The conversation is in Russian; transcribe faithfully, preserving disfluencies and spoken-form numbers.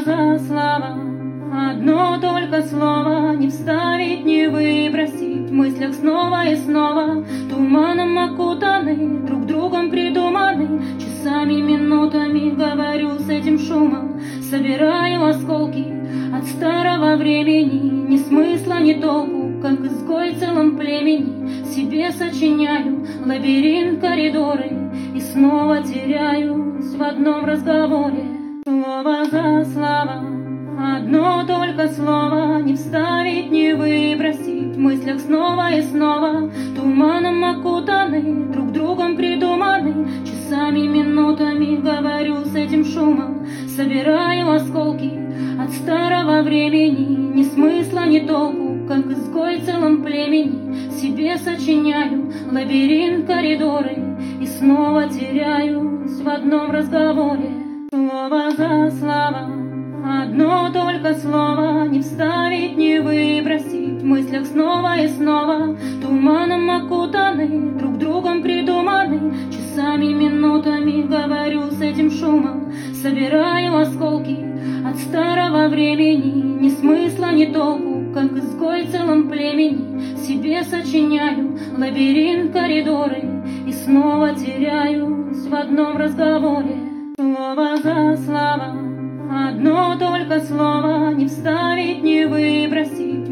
за слова, одно только слово, не вставить, не выбросить, в мыслях снова и снова, туманом окутаны, друг другом придуманы, часами, минутами говорю с этим шумом, собираю осколки от старого времени, ни смысла, ни толку, как изгой в целом племени, себе сочиняю лабиринт, коридоры, и снова теряюсь в одном разговоре. Слово за слово, одно только слово, не вставить, не выбросить, в мыслях снова и снова, туманом окутаны, друг другом придуманы, часами, минутами говорю с этим шумом, собираю осколки от старого времени, ни смысла, ни толку, как изгой в целом племени, себе сочиняю лабиринт, коридоры, и снова теряюсь в одном разговоре. Слово за слово, одно только слово, не вставить, не выбросить, в мыслях снова и снова, туманом окутаны, друг другом придуманы, часами, минутами говорю с этим шумом, собираю осколки от старого времени, ни смысла, ни толку, как изгой в целом племени, себе сочиняю лабиринт, коридоры, и снова теряюсь в одном разговоре. Слово за слово, одно только слово, не вставить, не выбросить.